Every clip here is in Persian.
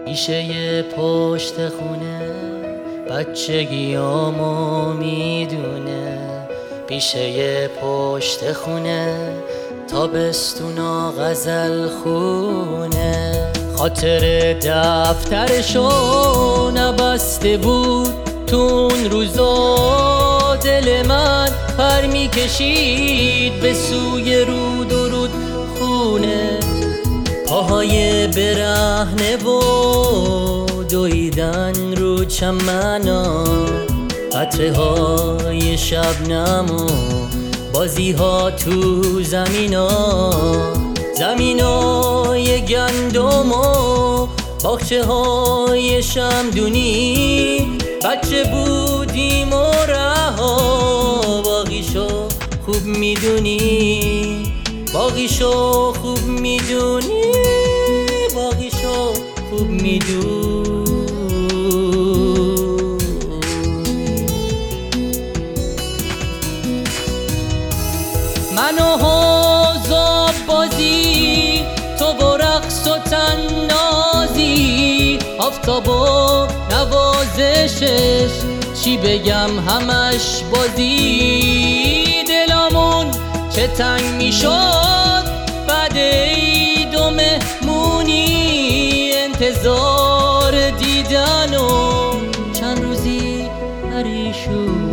بیشه پشت خونه بچگیامو میدونه، بیشه پشت خونه تابستونا غزل خونه. خاطر دفترشو نبسته بود تو اون روزا، دل من پر میکشید به سوی رود و رود خونه. پاهای برهنه و دویدن رو چمنا، قطره های شبنم و بازی ها تو زمینا، زمینای گندم و باغچه های شمدونی. بچه بودیم و رها، باقیشو خوب میدونی، باقیشو خوب میدونی، باقیشو خوب میدونی. من و حوض بازی، تو با رقص و تنازی، آفتاب و نوازشش چی بگم همش بازی. دلمون چه تنگ میشد بعد عید و مهمونی، انتظار دیدن و چند روزی پریشون.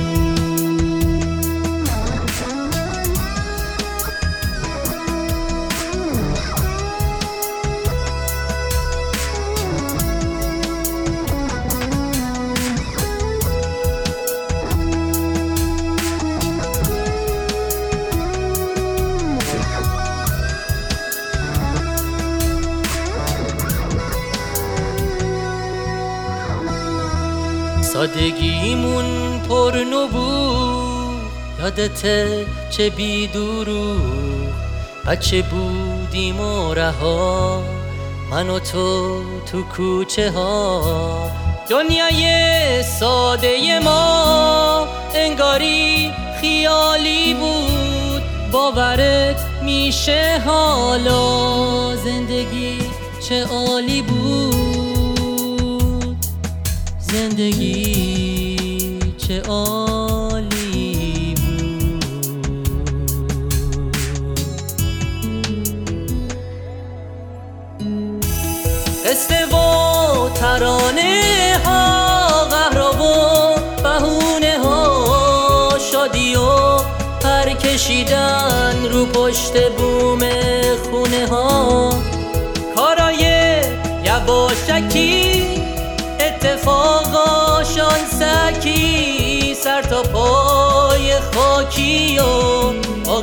سادگیمون پرنو بود، یادته چه بی دروغ. بچه بودیم و رها، من و تو کوچه ها. دنیای ساده ما انگاری خیالی بود، باورت میشه حالا زندگی چه عالی بود، زندگی چه عالی بود. قصه و ترانه ها، قهرا و بهونه ها، شادی و پر کشیدن رو پشت بوم خونه ها. کارای یواشکی، اتفاقا شانسکی، سر تا پای خاکی و